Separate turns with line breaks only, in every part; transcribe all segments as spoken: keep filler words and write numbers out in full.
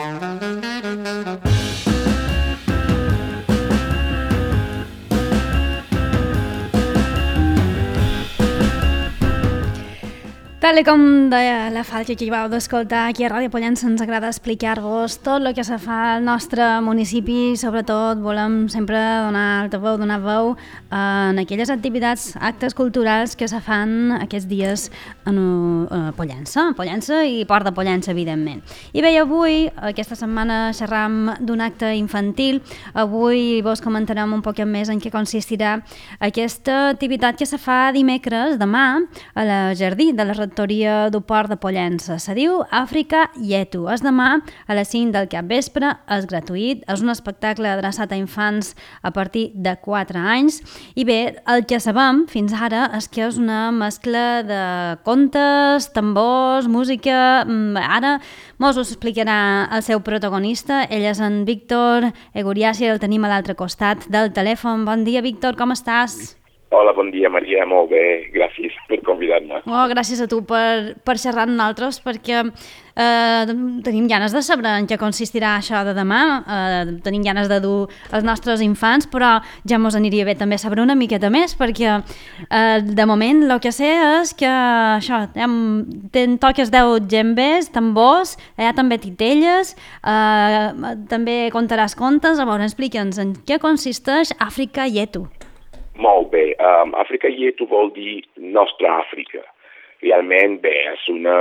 Tal com deia la Falca que hi vau d'escoltar aquí a Ràdio Pollença, ens agrada explicar-vos tot el que se fa al nostre municipi. Sobretot volem sempre donar altaveu, donar veu en aquelles activitats, actes culturals que se fan aquests dies a Pollença, Pollença i Port de Pollença, evidentment. I bé, avui, aquesta setmana, xerram d'un acte infantil. Avui vos comentarem un poc més en què consistirà aquesta activitat que se fa dimecres, demà, a la Jardí de la Rectoria del Port de Pollença. Se diu Àfrica Yetu. És demà a les cinc del capvespre, és gratuït, és un espectacle adreçat a infants a partir de quatre anys. I bé, el que sabem fins ara és que és una mescla de contes, tambors, música. Ara mos ho explicarà el seu protagonista. Ell és en Víctor Egoriasi, el tenim a l'altre costat del telèfon. Bon dia, Víctor, com estàs?
Hola, bon dia, Maria, molt bé, gràcies per convidar-me.
Oh, gràcies a tu per, per xerrar amb nosaltres, perquè eh, tenim ganes de saber en què consistirà això de demà, eh, tenim ganes de dur els nostres infants, però ja mos aniria bé també saber una miqueta més, perquè eh, de moment el que sé és que això, ten toques deu djembes, tambors, allà també titelles, eh, també contaràs contes. A veure, explica'ns en què consisteix Àfrica Yetu.
Molt bé. Um, Àfrica Yetu vol dir Nostra Àfrica. Realment, bé, és una,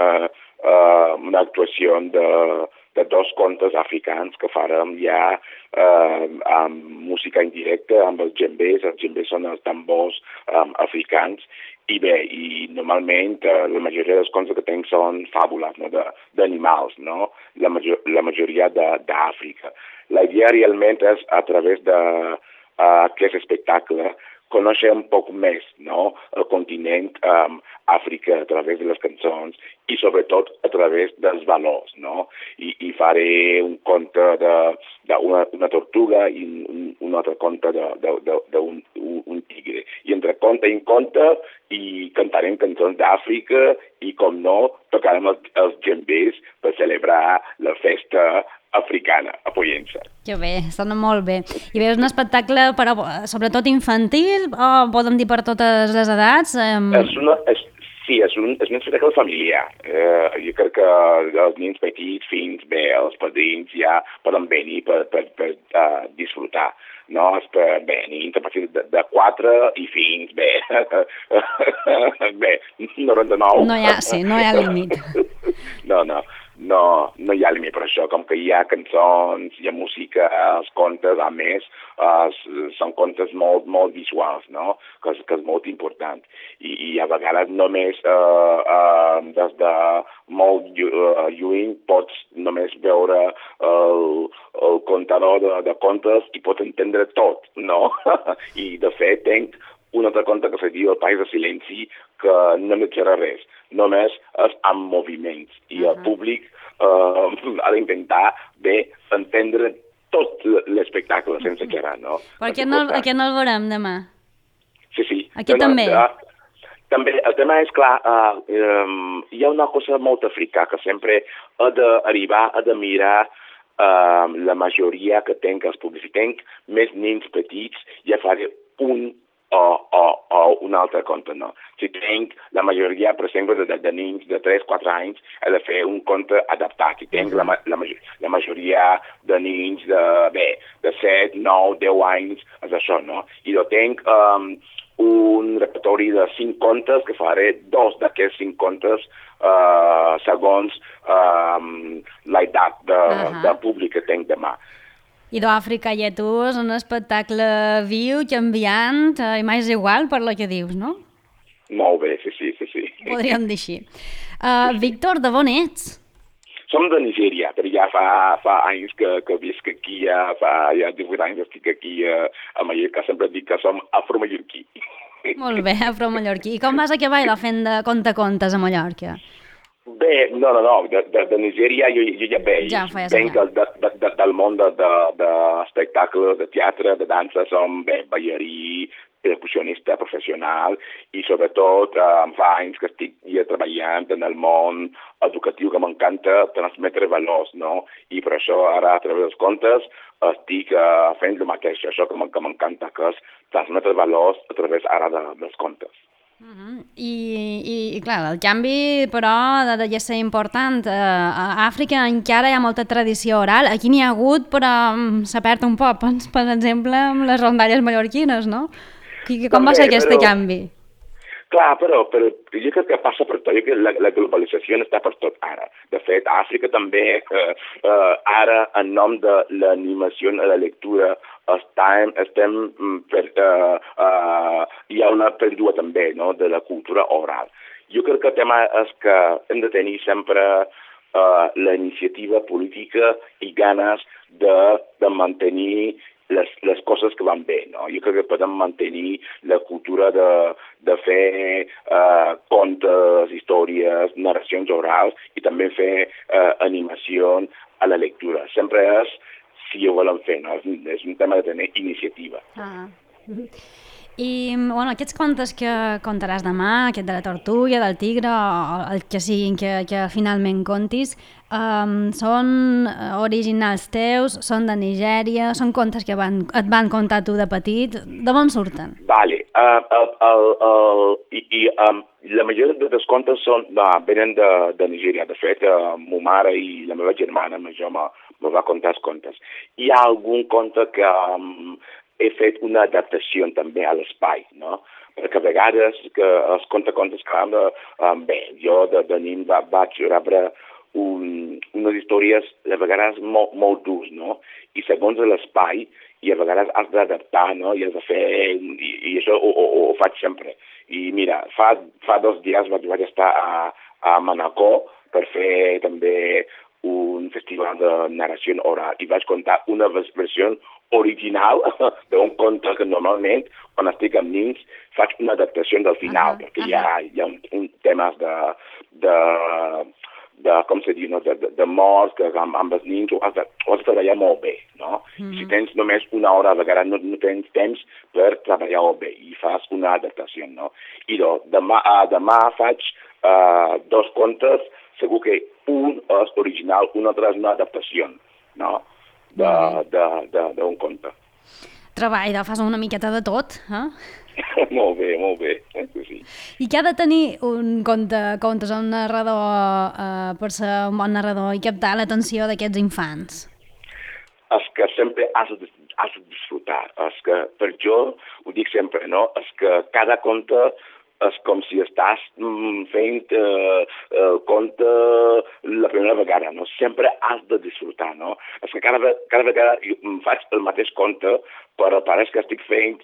uh, una actuació de, de dos contes africans que farem ja uh, amb música en directe, amb els djembes. Els djembes són els tambors um, africans. I bé, i normalment uh, la majoria dels contes que tenc són fàbules, no? d'animals, no? La, major, la majoria d'Àfrica. La idea realment és a través de Uh, aquest espectacle, conèixer un poc més, no? El continent um, Àfrica a través de les cançons i sobretot a través dels valors, no? I, i faré un conte d'una una tortuga i un, un altre conte d'un un, un tigre. I entre conte i conte i cantarem cançons d'Àfrica i, com no, tocarem els, els djembes per celebrar la festa africana a Pollença.
Que bé, sona molt bé. I bé, és un espectacle però, sobretot infantil o podem dir per totes les edats? Um...
És una, és, sí, és un, és un espectacle familiar. Eh, jo crec que els nens petits, fins, bé, els padrins ja poden venir per, per, per uh, disfrutar. No, és per, bé, nens a partir de, de quatre i fins, bé, bé, noranta-nou.
No hi ha, sí, no hi ha límit.
No, no. No, no hi ha límit per això, com que hi ha cançons, hi ha música, els contes, a més, uh, són contes molt, molt visuals, no? Que és, que és molt important. I, i a vegades només uh, uh, des de molt uh, lluny pots només veure el, el contador de, de contes i pots entendre tot, no? I de fet tenc un altre conte que se diu El País de Silenci, que no m'exera res, només és amb moviments. I uh-huh. el públic uh, ha d'intentar bé entendre tot l'espectacle sense xerrar, no?
Per què no, aquest no el veurem demà?
Sí, sí.
Aquí demà, també?
Uh, també, el tema és clar, uh, um, hi ha una cosa molt africà que sempre ha d'arribar, ha de mirar uh, la majoria que tenc els públics. Si tenc més nens petits, ja faré un O, o, o un altre conte, no. Si tenc la majoria, per exemple, de, de nens de tres quatre anys, he de fer un conte adaptat. Si tenc la, la, la majoria de nens de, bé, de set, nou, deu anys, és això, no? I jo tenc um, un repertori de cinc contes, que faré dos d'aquests cinc contes uh, segons um, l'edat de, uh-huh. de públic que tenc demà.
I d'Àfrica Yetu és un espectacle viu, canviant, i mai és igual per lo que dius, no?
Molt bé, sí, sí, sí. sí.
Podríem dir així. Uh, Víctor, de on ets?
Som de Nigèria, però ja fa, fa anys que, que visc aquí, ja fa ja divuit anys que estic aquí a, a Mallorca, sempre dic que som afromallorquí.
Molt bé, afromallorquí. I com vas acabar fent de contacontes a Mallorca?
Bé, no, no, no, de, de, de Nigèria jo, jo ja veig,
ja
venc de, de, de, del món de, de, de espectacles, de teatre, de dansa, som bé, ballarí, percussionista professional i sobretot eh, fa anys que estic ja treballant en el món educatiu, que m'encanta transmetre valors, no? I per això ara a través dels contes estic eh, fent el mateix, això que m'encanta, que és transmetre valors a través ara de, dels contes.
Uh -huh. I, i, I clar, el canvi però ha de ser important. Uh, a Àfrica encara hi ha molta tradició oral, aquí n'hi ha hagut però um, s'ha perd un poc, per exemple amb les rondalles mallorquines, no? Com També, va ser aquest però... canvi?
Clar, però, però jo crec que passa per tot, jo crec que la, la globalització està per tot ara. De fet, a Àfrica també, eh, eh, ara, en nom de l'animació i la lectura, estem, estem per, eh, eh, hi ha una pèrdua també, no?, de la cultura oral. Jo crec que el tema és que hem de tenir sempre eh, la iniciativa política i ganes de, de mantenir les, les coses que van bé, no? Jo crec que podem mantenir la cultura de, de fer eh, contes, històries, narracions orals i també fer eh, animació a la lectura. Sempre és si ho volen fer, no? És, és un tema de tenir iniciativa.
Ah. I, bueno, aquests contes que contaràs demà, aquest de la tortuga, del tigre, o el que siguin que, que finalment contis, um, són originals teus, són de Nigèria, són contes que van, et van contar tu de petit, d'on surten?
Vale, uh, uh, uh, uh, i, i um, la majoria dels contes són, uh, venen de, de Nigèria. De fet, uh, ma mare i la meva germana major me, me va contar els contes. Hi ha algun conte que um, he fet una adaptació també a l'espai, no? Perquè a vegades que els contes que vam de... Um, bé, jo de, de nin va, vaig rebre un, unes històries a vegades molt, molt durs, no? I segons l'espai, i a vegades has d'adaptar, no? I has de fer... I, i això ho, ho, ho faig sempre. I mira, fa, fa dos dies vaig, vaig estar a, a Manacor per fer també un festival de narració oral i vaig contar una versió original d'un conte que normalment, quan estic amb nins, faig una adaptació del final, uh -huh, perquè uh -huh. hi ha, hi ha un, un temes de, de, de com se diu, no? de, de, de morts, que amb, amb els nins ho has, de, ho has de treballar molt bé, no? Uh -huh. Si tens només una hora, a vegades no, no tens temps per treballar-ho bé i fas una adaptació, no? I doncs, demà, uh, demà faig uh, dos contes, segur que un és original, un altre és una adaptació, no? d'un conte.
Treball, fas una miqueta de tot, eh?
Molt bé, molt bé, sí.
I què ha de tenir un conte, contes a un narrador eh, per ser un bon narrador i captar l'atenció d'aquests infants?
És que sempre has de, has de disfrutar, és que per jo, ho dic sempre, no? És que cada conte és com si estàs mm, fent eh, el conte la primera vegada, no? Sempre has de disfrutar, no? És que cada, cada vegada jo faig el mateix conte, però pareix que estic fent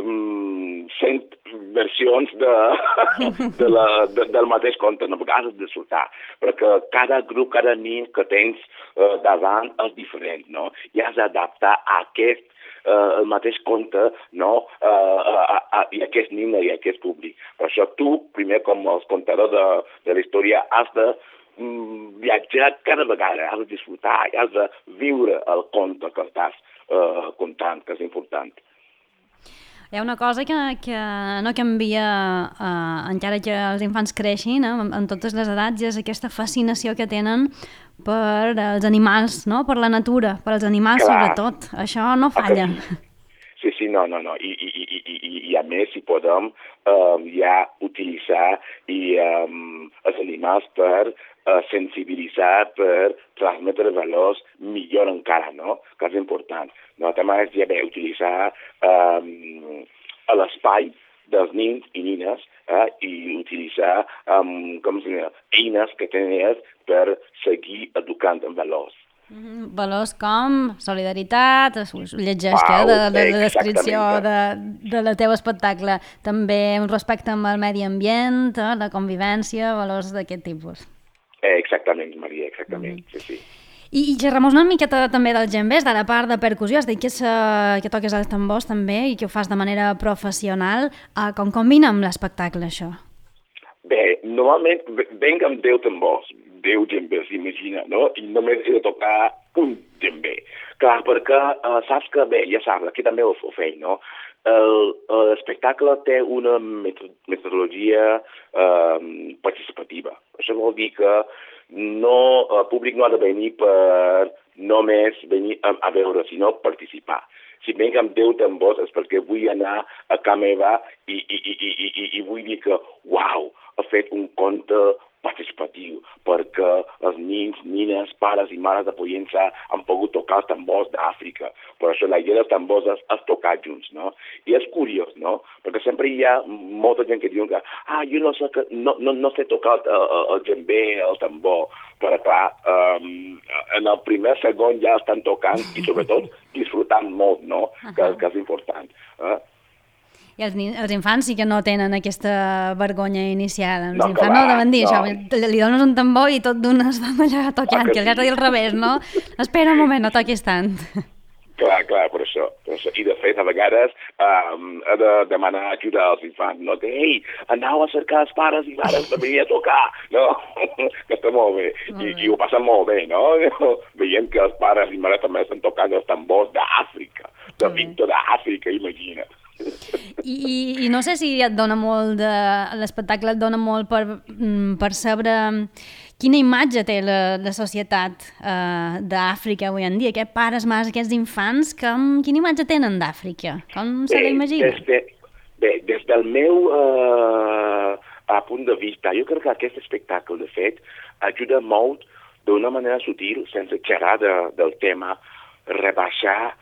mm, cent versions de, de la, de, del mateix conte, no? Perquè has de disfrutar, perquè cada grup, cada nin que tens eh, davant és diferent, no? I has d'adaptar a aquest Uh, el mateix conte, no? Uh, uh, uh, i aquest nin i aquest públic. Per això tu, primer com el contador de, de la història, has de mm, viatjar cada vegada, has de disfrutar, has de viure el conte que estàs uh, contant, que és important.
Hi ha una cosa que, que no canvia eh, encara que els infants creixin, eh, en, en totes les edats, és aquesta fascinació que tenen per els animals, no? Per la natura, per els animals. Clar. Sobretot. Això no falla.
Sí, sí, no, no, no. I, i, i, i, i a més, si podem um, ja utilitzar i, um, els animals per uh, sensibilitzar, per transmetre valors millor encara, no? Que és important. No, també és ja bé utilitzar um, l'espai dels nins i nines eh, i utilitzar um, com si, eines que tenen per seguir educant en valors.
Mm-hmm. Valors com solidaritat, llegeix que de, de la descripció de, de la teva espectacle, també un respecte amb el medi ambient, eh, la convivència, valors d'aquest tipus.
Eh, exactament, Maria, exactament, mm-hmm. sí, sí.
I, i xerrem una miqueta també del djembés, de la part de percussió, has dit que, que toques els tambors també i que ho fas de manera professional. Uh, com combina amb l'espectacle, això?
Bé, normalment venc amb deu tambors, deu djembés, imagina, no? I només he de tocar un djembé. Clar, perquè uh, saps que, bé, ja saps, aquí també ho, ho feim, no? l'espectacle té una metodologia eh, participativa. Això vol dir que no, el públic no ha de venir per només venir a, a veure, sinó participar. Si vinc amb deu tambors és perquè vull anar a casa meva i, i, i, i, i, i vull dir que, uau, ha fet un conte participatiu, perquè els nins, nines, pares i mares de Pollença han pogut tocar els tambors d'Àfrica. Per això la idea dels tambors és, és tocar junts, no? I és curiós, no? Perquè sempre hi ha molta gent que diuen que ah, jo no sé, que, no, no, no sé tocar el, el djembe, el tambor, però clar, um, en el primer segon ja estan tocant i sobretot disfrutant molt, no? Uh-huh. Que, que és important. Eh?
I els, els infants sí que no tenen aquesta vergonya inicial. Els
no,
infants
va,
no deuen dir
no.
això. Li dones un tambor i tot d'una es van allà tocant, que li has de dir al revés, no? Espera un moment, no toquis tant.
Clar, clar, per això. Per això. I de fet, a vegades um, ha de demanar ajuda als infants, no? Que, ei, anau a cercar els pares i mares per venir a tocar, no? Que està molt bé. Molt I, bé. I ho passen molt bé, no? Veient que els pares i mares també estan tocant els tambors d'Àfrica, de Víctor d'Àfrica, imagina't.
I, I no sé si et dona molt de... l'espectacle et dona molt per, per saber quina imatge té la, la societat eh, d'Àfrica avui en dia, aquests pares, mares, aquests infants, com, quina imatge tenen d'Àfrica? Com se l'imagina?
Des, de, bé, des del meu eh, a punt de vista, jo crec que aquest espectacle, de fet, ajuda molt d'una manera sutil, sense xerrar de, del tema, rebaixar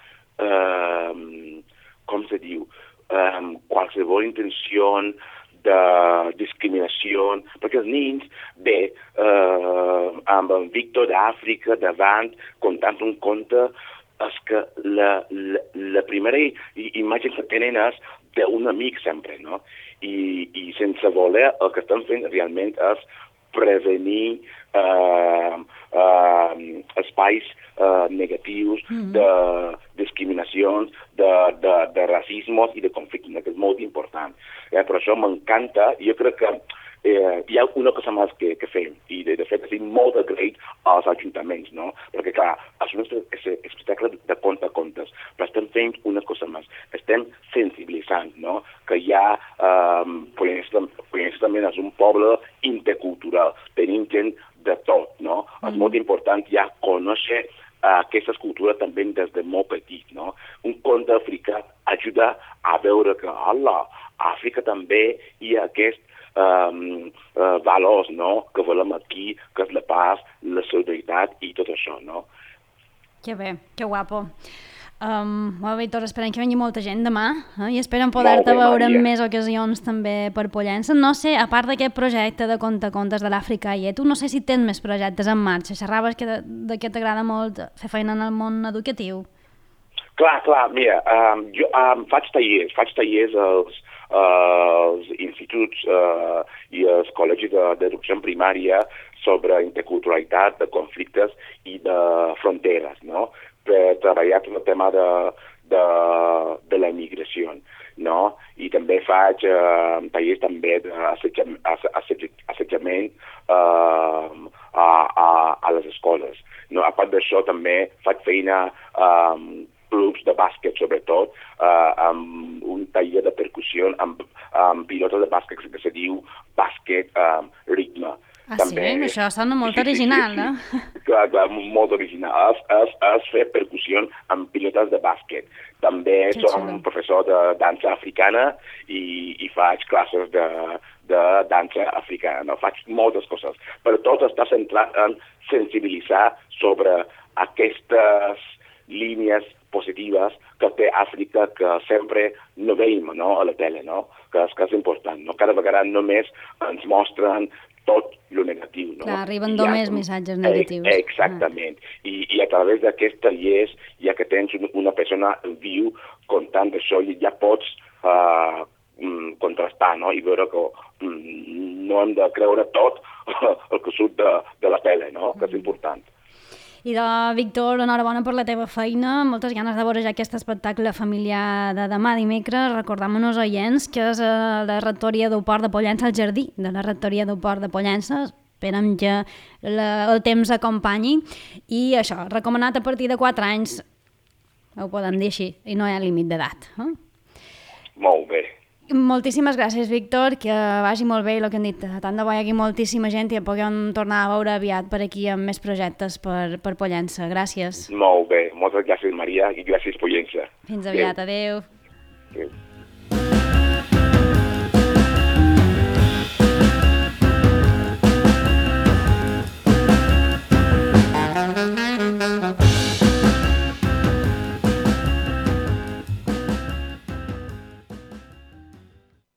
eh, com se diu, um, qualsevol intenció de discriminació, perquè els nins, bé, uh, amb el Víctor d'Àfrica davant, contant un conte, és que la, la, la primera imatge que tenen és d'un amic sempre, no? I, i sense voler el que estan fent realment és prevenir uh, uh, espais uh, negatius mm-hmm. de discriminacions, de, de, de racismes i de conflictes, que és molt important. Eh, per això m'encanta, jo crec que eh, hi ha una cosa més que, que fem, i de, de fet estic molt agraït als ajuntaments, no? Perquè clar, és un espectacle de conte a contes, però estem fent una cosa més, estem sensibilitzant, no? Que hi ha, eh, Pollença també és un poble intercultural, tenim gent de tot, no? Mm. És molt important ja conèixer uh, aquestes cultures també des de molt petit, no? Un conte africà ajuda a veure que, hola, a Àfrica també hi ha aquests um, uh, valors, no?, que volem aquí, que és la paz, la solidaritat i tot això, no?
Que bé, que guapo. Um, bueno, Víctor, esperem que vingui molta gent demà eh? I esperem poder-te veure en més ocasions també per Pollença. No sé, a part d'aquest projecte de contacontes de l'Àfrica i tu, no sé si tens més projectes en marxa. Xerraves que de, de que t'agrada molt fer feina en el món educatiu.
Clar, clar, mira, um, jo um, faig tallers, faig tallers als, als instituts uh, i als col·legis d'educació primària sobre interculturalitat, de conflictes i de fronteres, no?, per treballar tot el tema de, de, de la immigració, no? I també faig eh, tallers també d'assetjament eh, a, a, a les escoles. No? A part d'això també faig feina um, clubs de bàsquet, sobretot, uh, amb un taller de percussió amb, amb pilotes de bàsquet que se diu bàsquet um, ritme.
Ah,
també,
sí? Això sona molt
sí,
original,
sí, sí,
no?
Sí. Clar, clar, molt original. És, és, és fer percussió amb pilotes de bàsquet. També que som xulo. Professor de dansa africana i, i faig classes de, de dansa africana. No? Faig moltes coses, però tot està centrat en sensibilitzar sobre aquestes línies positives que té Àfrica que sempre no veiem, no?, a la tele, no? Que és, que és important. No? Cada vegada només ens mostren tot lo negatiu. No?
Clar, arriben només ha, missatges negatius.
Eh, exactament. Ah. I, I a través d'aquests tallers, ja que tens una persona viu contant això, ja pots uh, contrastar, no?, i veure que um, no hem de creure tot el que surt de, de la tele, no?, que és important.
I de Víctor, enhorabona per la teva feina, moltes ganes de veure ja aquest espectacle familiar de demà dimecres. Recordam-nos, oients, que és a la rectoria del Port de Pollença, al jardí de la rectoria del Port de Pollença. Esperem que la, el temps acompanyi. I això, recomanat a partir de quatre anys, ho podem dir així, i no hi ha límit d'edat. Eh?
Molt bé.
Moltíssimes gràcies, Víctor, que vagi molt bé i el que hem dit, tant de bo hi hagi moltíssima gent i puguem tornar a veure aviat per aquí amb més projectes per, per Pollença. Gràcies.
Molt bé, moltes gràcies, Maria, i gràcies, Pollença.
Fins aviat, adeu.
Adéu.